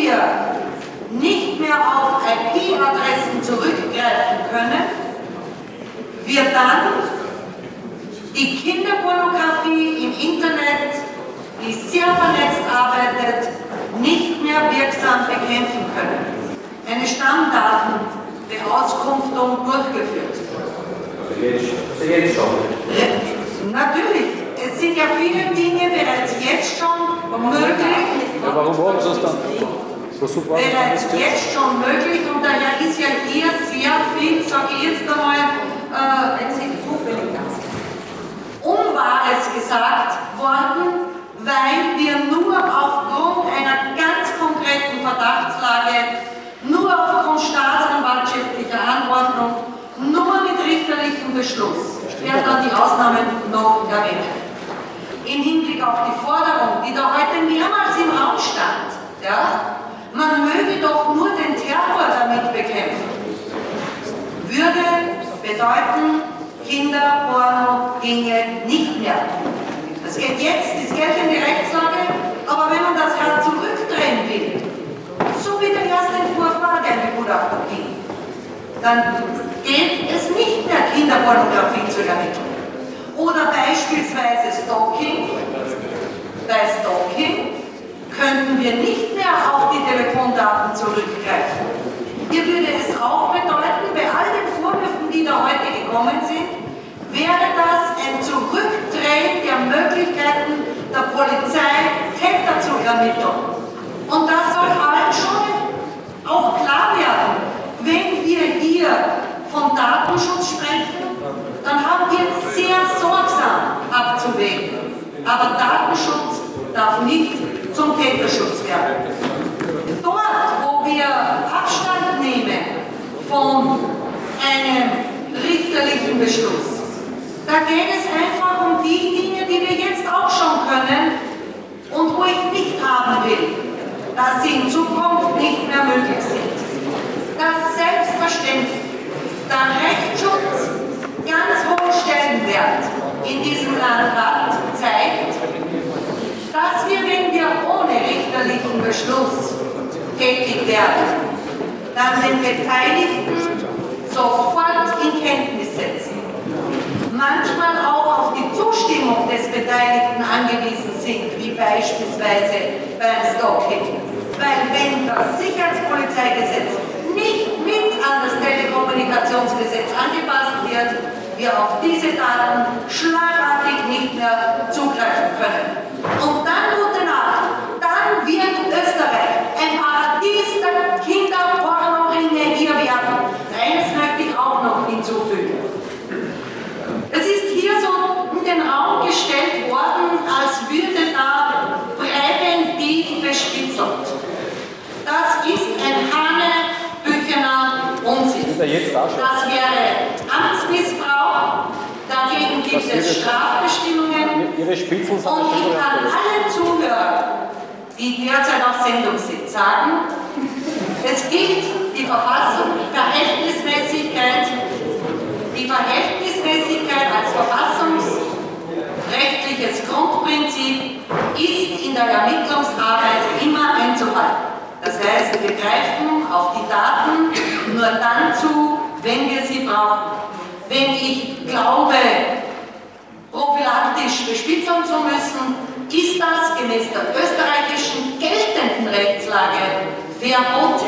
wir nicht mehr auf IP-Adressen zurückgreifen können, wir dann die Kinderpornografie im Internet, die sehr vernetzt arbeitet, nicht mehr wirksam bekämpfen können. Eine Stammdatenbeauskunftung durchgeführt. Jetzt schon. Natürlich, es sind ja viele Dinge bereits jetzt schon möglich. Ja, warum wollen Sie es dann? Bereits jetzt schon möglich und daher ist ja hier sehr viel, sage ich jetzt einmal, wenn Sie zufällig da sind, Unwahres gesagt worden, weil wir nur aufgrund einer ganz konkreten Verdachtslage, nur aufgrund staatsanwaltschaftlicher Anordnung, nur mit richterlichem Beschluss, ich werde dann die Ausnahmen noch erwähnen, im Hinblick auf die Forderung, die da heute mehrmals im Raum stand, ja, man möge doch nur den Terror damit bekämpfen, würde bedeuten, Kinderporno ginge nicht mehr. Das geht jetzt, das geltende Rechtslage, aber wenn man das Jahr zurückdrehen will, so wie der erste Entwurf war, der in die Gutachten ging, dann geht es nicht mehr, Kinderpornografie zu ermitteln. Oder beispielsweise Stalking. Bei Stalking könnten wir nicht mehr auf die Telefondaten zurückgreifen. Hier würde es auch bedeuten, bei all den Vorwürfen, die da heute gekommen sind, wäre das ein Zurückdrehen der Möglichkeiten der Polizei, Täter zu ermitteln. Und das soll allen schon auch klar werden. Wenn wir hier von Datenschutz sprechen, dann haben wir sehr sorgsam abzuwägen. Aber Datenschutz darf nicht zum Täterschutz werden. Dort, wo wir Abstand nehmen von einem richterlichen Beschluss, da geht es einfach um die Dinge, die wir jetzt auch schon können und wo ich nicht haben will, dass sie in Zukunft nicht mehr möglich sind. Dass selbstverständlich der Rechtsschutz ganz hohen Stellenwert in diesem Land hat, zeigt, dass wir, wenn wir ohne richterlichen Beschluss tätig werden, dann den Beteiligten sofort in Kenntnis setzen, manchmal auch auf die Zustimmung des Beteiligten angewiesen sind, wie beispielsweise beim Stalking. Weil wenn das Sicherheitspolizeigesetz nicht mit an das Telekommunikationsgesetz angepasst wird, wir auf diese Daten schlagartig nicht mehr zugreifen können. Und dann, gute Nacht, dann wird Österreich ein Paradies der Kinderpornoringe hier werden. Eines möchte ich auch noch hinzufügen. Es ist hier so in den Raum gestellt worden, als würde da präventiv bespitzelt. Das ist ein hanebüchener Unsinn. Das wäre Amtsmissbrauch, dagegen gibt es Strafbestimmungen und ich kann allen Zuhörern, die derzeit auf Sendung sind, sagen, es gilt die Verfassung, Verhältnismäßigkeit als verfassungsrechtliches Grundprinzip ist in der Ermittlungsarbeit immer einzuhalten. Das heißt, wir greifen auf die Daten nur dann zu, wenn wir sie brauchen. Wenn ich glaube, prophylaktisch bespitzeln zu müssen, ist das gemäß der österreichischen geltenden Rechtslage verboten.